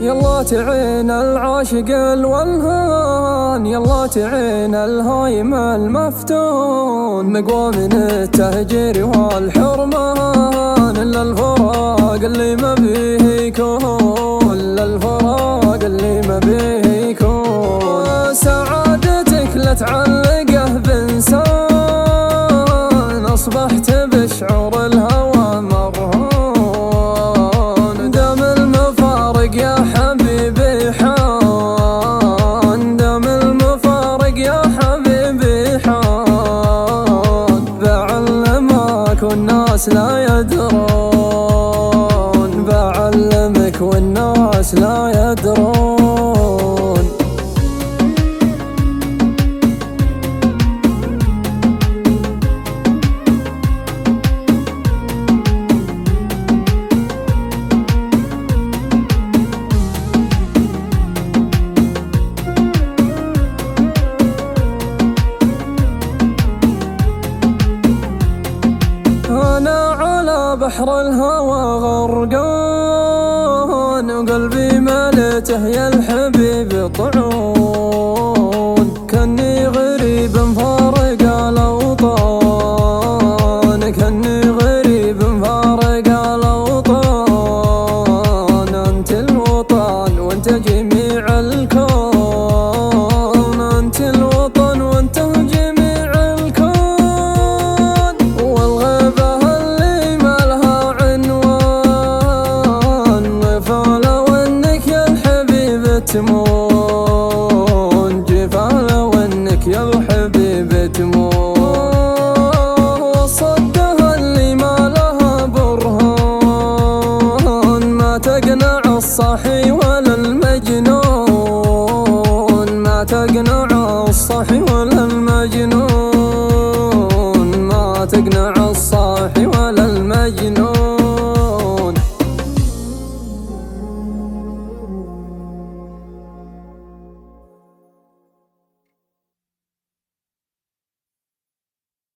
يلا تعين العاشق الولهان، يلا تعين الهايم المفتون، مقوى من التهجير والحرمان، إلا الفراق اللي ما بيه يكون، إلا الفراق اللي ما بيه يكون. سعادتك لا تعلقه بإنسان، أصبحت بشعور الهوى مرهون، دام المفارق يا حبيبي حان، دام المفارق يا حبيبي حان، بعلمك والناس لا يدرون، بعلمك والناس لا يدرون. أنا على بحر الهوى غرقان، وقلبي ملته يا الحبيب طعون، كني غريب فارق الأوطان، كني غريب فارق الأوطان، أنت الوطن وأنت جميع الكون، أنت الوطن وأنت جميع الكون. تمون جفالة وانك يا الحبيب تمون، صدها اللي ما لها برهان، ما تقنع الصحي